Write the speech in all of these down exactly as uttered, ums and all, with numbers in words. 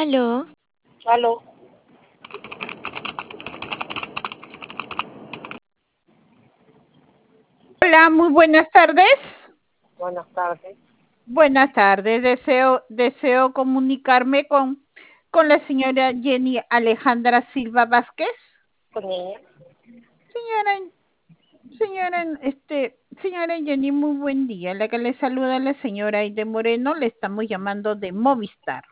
Aló. Aló. Hola, muy buenas tardes. Buenas tardes. Buenas tardes. Deseo, deseo comunicarme con, con la señora Jenny Alejandra Silva Vázquez. Con ella. Señora, señora, este, señora Jenny, muy buen día. La que le saluda la señora Aide Moreno, le estamos llamando de Movistar.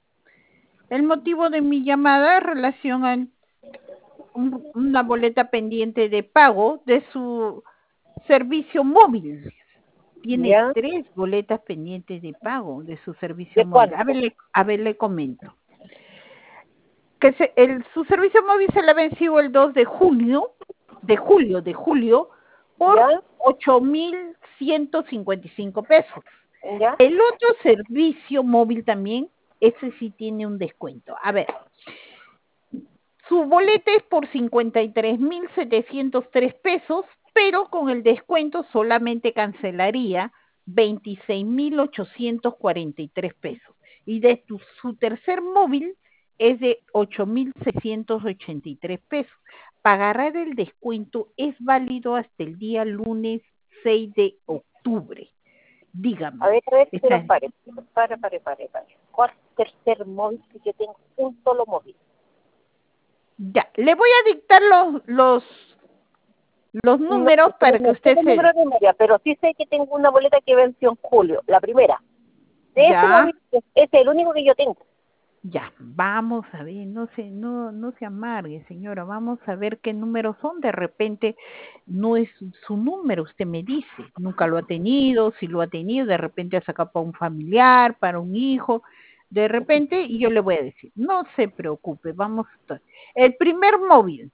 El motivo de mi llamada es relación a un, una boleta pendiente de pago de su servicio móvil. Tiene ¿Ya? tres boletas pendientes de pago de su servicio ¿De móvil. cuánto? A ver, le, a ver, le comento. Que se, el, su servicio móvil se le ha vencido el dos de junio, de julio, de julio, por ¿Ya? ocho mil ciento cincuenta y cinco pesos. ¿Ya? El otro servicio móvil también, ese sí tiene un descuento. A ver, su boleta es por cincuenta y tres mil setecientos tres pesos, pero con el descuento solamente cancelaría veintiséis mil ochocientos cuarenta y tres pesos. Y de tu, su tercer móvil es de ocho mil seiscientos ochenta y tres pesos. Para agarrar el descuento es válido hasta el día lunes seis de octubre. Dígame. A ver, a ver, Está, pero pare, pare, pare, pare, pare. ¿Cuál tercer móvil que yo tengo? Un solo móvil. ya, le voy a dictar los, los, los No, números pero para que no sé usted el número se... de memoria, pero sí sé que tengo una boleta que venció en julio, la primera. De ese Ya. móvil, es es el único que yo tengo. Ya, vamos a ver, no se, no, no se amargue, señora, vamos a ver qué números son. De repente no es su número, usted me dice, nunca lo ha tenido, si lo ha tenido, de repente ha sacado para un familiar, para un hijo, de repente, y yo le voy a decir, no se preocupe, vamos a estar. El primer móvil,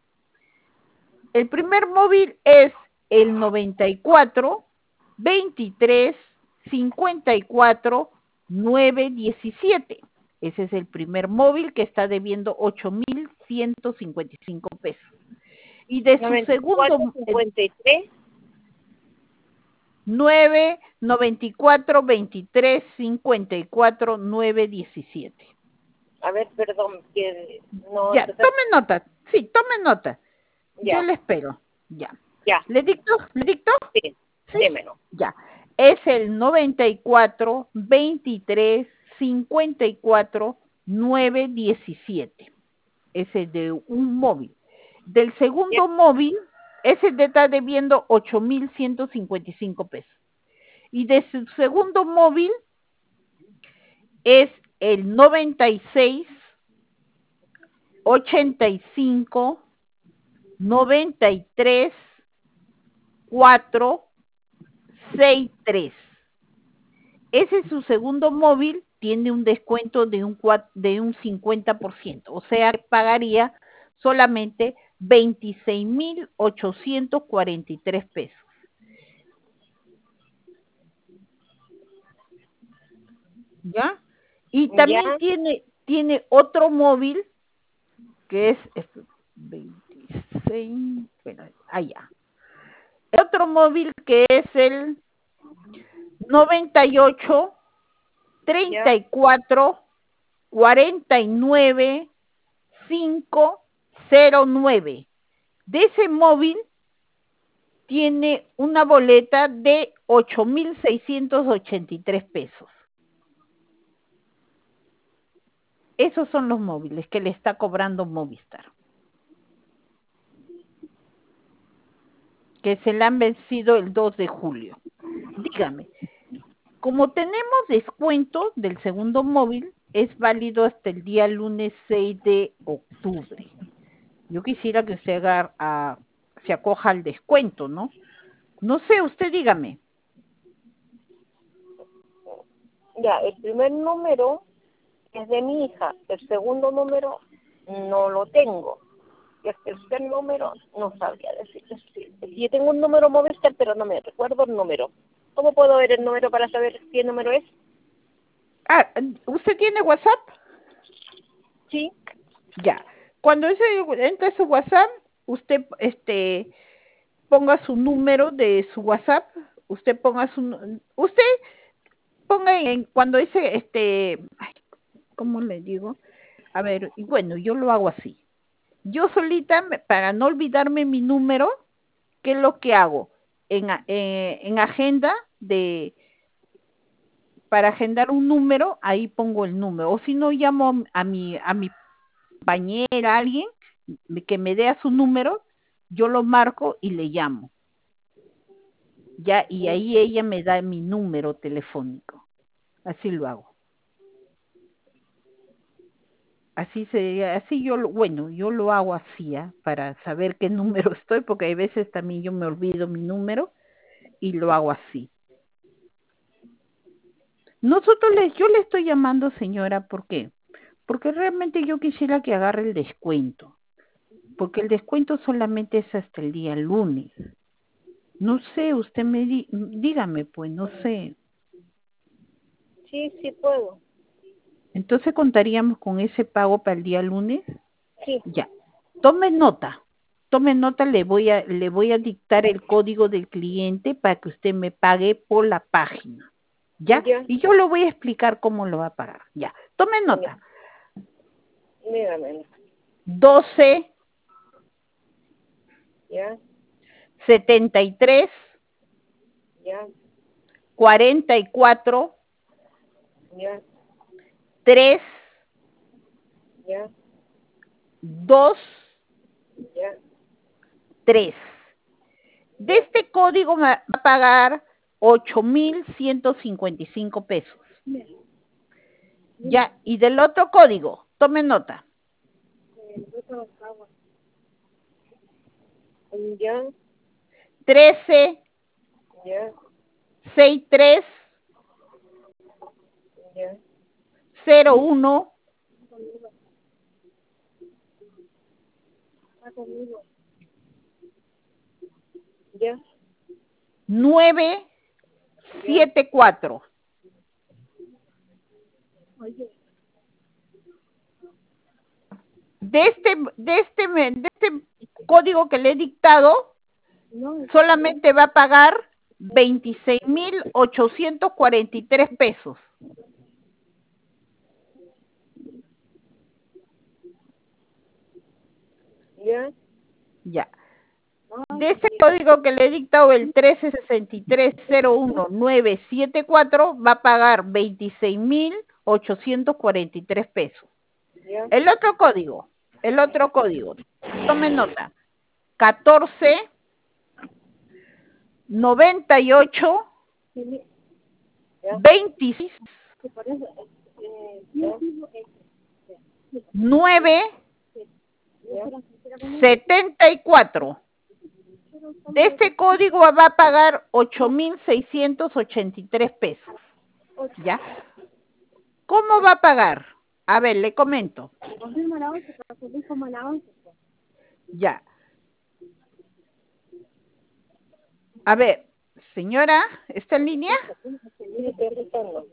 el primer móvil es el noventa y cuatro, veintitrés, cincuenta y cuatro, nueve diecisiete. Ese es el primer móvil que está debiendo ocho mil ciento cincuenta y cinco pesos. Y de su noventa y cuatro, segundo, cincuenta y tres. nueve, noventa y cuatro, veintitrés, cincuenta y cuatro, nueve diecisiete. A ver, perdón, que no... Ya, tome nota, sí, tome nota. Yo Ya, le espero, ya. ya, ¿Le dicto? ¿Le dicto? sí, Sí, démelo. ya. Es el noventa y cuatro, veintitrés, cincuenta y cuatro, nueve diecisiete. Ese de un móvil. Del Ya, segundo móvil, ese te está debiendo ocho mil ciento cincuenta y cinco pesos. Y de su segundo móvil es el noventa y seis, ochenta y cinco, noventa y tres, cuatro, sesenta y tres. Ese es su segundo móvil, tiene un descuento de un, de un cincuenta por ciento, o sea, pagaría solamente veintiséis mil ochocientos cuarenta y tres pesos. ¿Ya? Y ya, también tiene, tiene otro móvil que es, es veintiséis, bueno, allá. El otro móvil que es el noventa y ocho, ya. treinta y cuatro, cuarenta y nueve, cinco cero nueve. De ese móvil tiene una boleta de ocho mil seiscientos ochenta y tres pesos. Esos son los móviles que le está cobrando Movistar, que se le han vencido el dos de julio. Dígame, como tenemos descuento del segundo móvil, es válido hasta el día lunes seis de octubre. Yo quisiera que usted haga, a, se acoja al descuento, ¿no? No sé, usted dígame. Ya, el primer número es de mi hija, el segundo número no lo tengo. Y el tercer número no sabría decirle. Si yo tengo un número Movistar, pero no me recuerdo el número. ¿Cómo puedo ver el número para saber qué número es? Ah, ¿usted tiene WhatsApp? Sí. Ya. Cuando ese entra a su WhatsApp, usted este ponga su número de su WhatsApp, usted ponga su usted ponga en cuando dice este, ay, ¿cómo le digo? A ver, y bueno, yo lo hago así. Yo solita, me- para no olvidarme mi número, ¿qué es lo que hago? En, a- eh, en agenda de, para agendar un número, ahí pongo el número. O si no, llamo a mi, a mi compañera, a alguien que me dé a su número, yo lo marco y le llamo. Ya, y ahí ella me da mi número telefónico. Así lo hago. Así se, así yo, lo- bueno, yo lo hago así, ¿ah? Para saber qué número estoy, porque hay veces también yo me olvido mi número y lo hago así. Nosotros les, yo le estoy llamando señora, ¿por qué? Porque realmente yo quisiera que agarre el descuento, porque el descuento solamente es hasta el día lunes. No sé, usted me di, dígame, pues, no sé. Sí, sí puedo. Entonces contaríamos con ese pago para el día lunes. Sí. Ya. Tome nota. Tome nota, le voy a le voy a dictar el código del cliente para que usted me pague por la página. ¿Ya? Ya. Y yo le voy a explicar cómo lo va a pagar. Ya. Tome nota. Dígame. doce Ya. setenta y tres Ya. cuarenta y cuatro Ya. tres Ya. dos Ya. tres. De Ya. este código me va a pagar ocho mil ciento cincuenta y cinco pesos. Ya, y del otro código, tome nota. Ya. trece Ya. sesenta y tres Ya. cero uno Ya. nueve Ya. siete cuatro. De este, de este, me- de este código que le he dictado, solamente va a pagar veintiséis mil ochocientos cuarenta y tres pesos. Ya. Ya. De ese código que le he dictado, el trece sesenta y tres cero uno nueve siete cuatro, va a pagar veintiséis mil ochocientos cuarenta y tres pesos. Ya. El otro código, el otro código, tome nota, catorce noventa y ocho Ya. veintiséis nueve setenta y cuatro. De este código va a pagar ocho mil seiscientos ochenta y tres pesos. ¿Ya? ¿Cómo va a pagar? A ver, le comento. Ya. A ver, señora, ¿está en línea? Sí, estoy escuchando.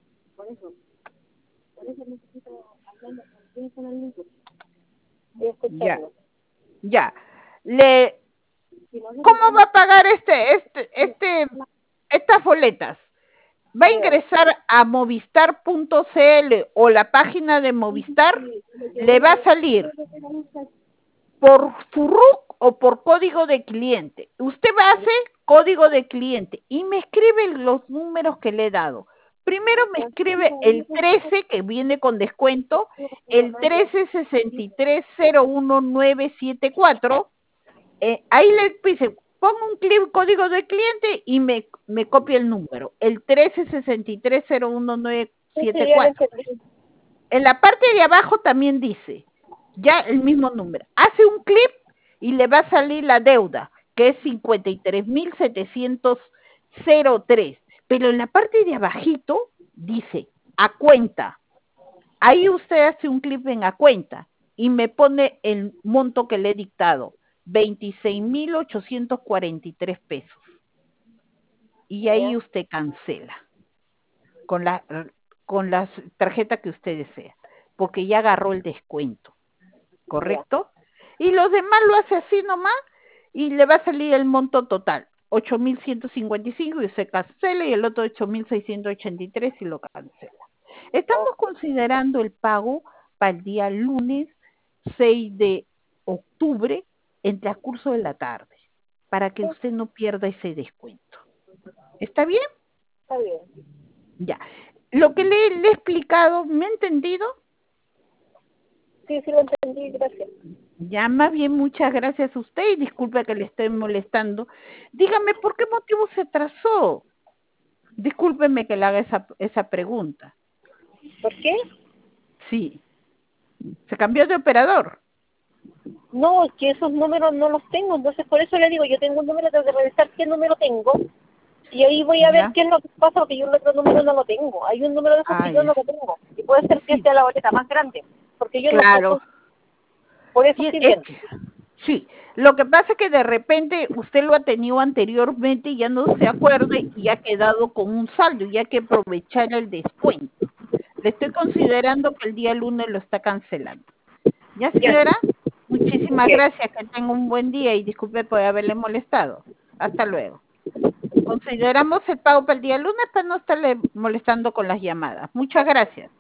Estoy Ya, escuchando. ya. Le, ¿cómo va a pagar este, este, este, estas boletas? Va a Dígame. ingresar a movistar punto cl o la página de Movistar, le va a salir por FURRUC o por código de cliente. Usted va a hacer código de cliente y me escribe los números que le he dado. Primero me escribe el trece, que viene con descuento, el trece sesenta y tres cero uno nueve siete cuatro. Eh, ahí le dice, pongo un clip código de cliente y me, me copia el número, el trece sesenta y tres cero uno nueve Sí, sí, siete ya le cuatro. entendí. En la parte de abajo también dice, ya el mismo número. Hace un clip y le va a salir la deuda, que es cincuenta y tres mil setecientos tres. Pero en la parte de abajito dice, a cuenta. Ahí usted hace un clip en a cuenta y me pone el monto que le he dictado, veintiséis mil ochocientos cuarenta y tres pesos. Y ahí Ya. usted cancela con la con la tarjeta que usted desea, porque ya agarró el descuento, Ya. ¿correcto? Y los demás lo hace así nomás y le va a salir el monto total, ocho mil ciento cincuenta y cinco y usted cancela y el otro ocho mil seiscientos ochenta y tres y lo cancela. Estamos Ok. considerando el pago para el día lunes seis de octubre en transcurso de la tarde, para que usted no pierda ese descuento. ¿Está bien? Está bien. Ya. Lo que le, le he explicado, ¿me ha entendido? Sí, sí lo entendí, gracias. Ya, más bien, muchas gracias a usted y disculpe que le estoy molestando. Dígame, ¿por qué motivo se atrasó? Discúlpeme que le haga esa, esa pregunta. ¿Por qué? Sí. ¿Se cambió de operador? No, es que esos números no los tengo, entonces por eso le digo, yo tengo un número, tengo que revisar qué número tengo, y ahí voy a ver Ya. qué es lo que pasa, porque yo el otro número no lo tengo. Hay un número de esos Ah, que yo no ya. lo tengo, y puede ser que Sí, sea la boleta más grande, porque yo no estoy claro. con... Por eso Tien- estoy Es viendo. que, sí, lo que pasa es que de repente usted lo ha tenido anteriormente y ya no se acuerde y ha quedado con un saldo y hay que aprovechar el descuento. Le estoy considerando que el día lunes lo está cancelando. ¿Ya, Ya, señora? Muchísimas ok. gracias, que tenga un buen día y disculpe por haberle molestado. Hasta luego. Consideramos el pago para el día lunes para no estarle molestando con las llamadas. Muchas gracias.